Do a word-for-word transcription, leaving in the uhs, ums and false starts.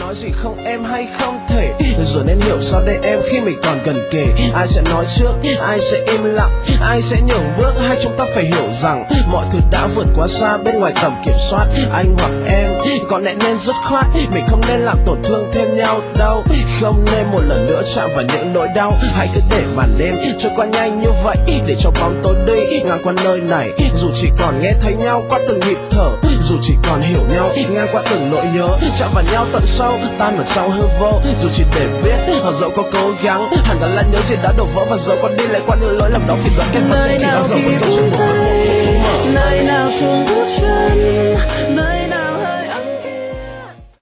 nói gì không em hay không thể, rồi nên hiểu sao đây em khi mình còn gần kề. Ai sẽ nói trước, ai sẽ im lặng, ai sẽ nhường bước, hay chúng ta phải hiểu rằng mọi thứ đã vượt quá xa bên ngoài tầm kiểm soát. Anh hoặc em có lẽ nên dứt khoát, mình không nên làm tổn thương thêm nhau đâu, không nên một lần nữa chạm vào những nỗi đau. Hãy cứ để màn đêm trôi qua nhanh như vậy, để cho bóng tối đi ngang qua nơi này. Dù chỉ còn nghe thấy nhau qua từng nhịp thở, dù chỉ còn hiểu nhau ngang qua từng nỗi nhớ, chạm vào nhau tận sâu tan vào trong hư vô. Dù chỉ để biết họ dẫu có cố gắng, hẳn là nhớ gì đã đổ vỡ, và dẫu có đi lại qua những lỗi lầm đó thì đoạn kết vẫn chỉ là dẫu vẫn câu chuyện một với một. nơi nào xuống bước chân, nơi